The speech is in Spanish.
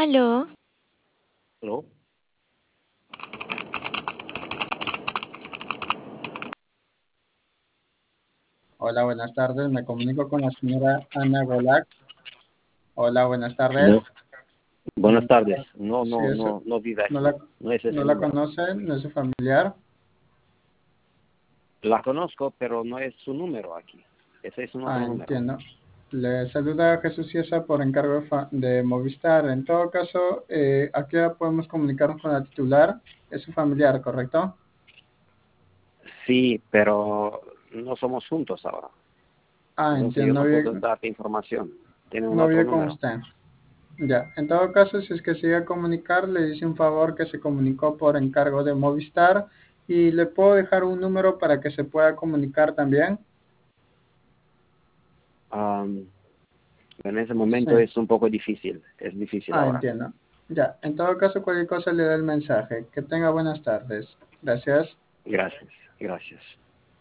Aló, ¿Aló? Hola, buenas tardes. Me comunico con la señora Ana Golak. Hola, buenas No. tardes. Buenas tardes. No, Sí, no, no, no vive no aquí. la, No es no ese la número. conocen, no es su familiar. La conozco, pero no es su número aquí. Ese es un otro número. Entiendo. Le saluda Jesús Ciesa por encargo de Movistar. En todo caso, aquí podemos comunicarnos con la titular. Es su familiar, ¿correcto? Sí, pero no somos juntos ahora. Entonces yo Entiendo. no puedo darte información. Tiene un No otro vive con número. usted. Ya. En todo caso, si es que se iba a comunicar, le dice un favor que se comunicó por encargo de Movistar y le puedo dejar un número para que se pueda comunicar también. Am, en ese Sí. momento es un poco difícil. Es difícil ahora. Entiendo. Ya, en todo caso, cualquier cosa le da el mensaje. Que tenga buenas tardes. Gracias. Gracias. Gracias.